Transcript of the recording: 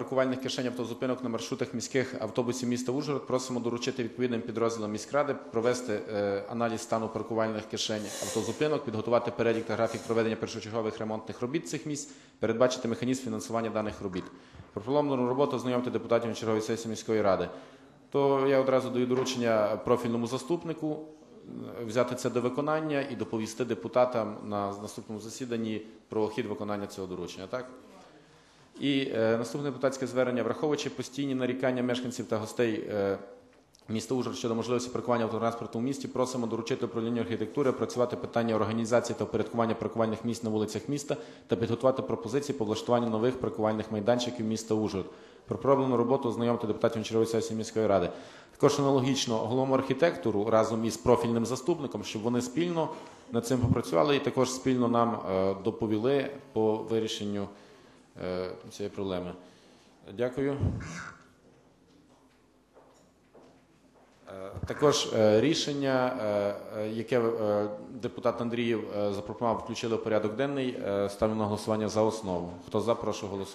Паркувальних кишень автозупинок на маршрутах міських автобусів міста Ужгород просимо доручити відповідним підрозділам міськради провести аналіз стану паркувальних кишень автозупинок, підготувати перелік та графік проведення першочергових ремонтних робіт цих місць, передбачити механізм фінансування даних робіт. Про проломлену роботу ознайомити депутатів на черговій сесії міської ради. То я одразу даю доручення профільному заступнику взяти це до виконання і доповісти депутатам на наступному засіданні про хід виконання цього доручення. Так? І наступне депутатське звернення, враховуючи постійні нарікання мешканців та гостей міста Ужгород щодо можливості паркування автотранспорту в місті, просимо доручити управлінню архітектури опрацювати питання організації та упорядкування паркувальних місць на вулицях міста та підготувати пропозиції по влаштуванню нових паркувальних майданчиків міста Ужгород. Про проблемну роботу ознайомити депутатів на черговій сесії міської ради. Також аналогічно головному архітектору разом із профільним заступником, щоб вони спільно над цим попрацювали і також спільно нам доповіли по вирішенню цієї проблеми. Дякую. Також рішення, яке депутат Андрієв запропонував, включили в порядок денний, ставлю на голосування за основу. Хто за, прошу голосувати.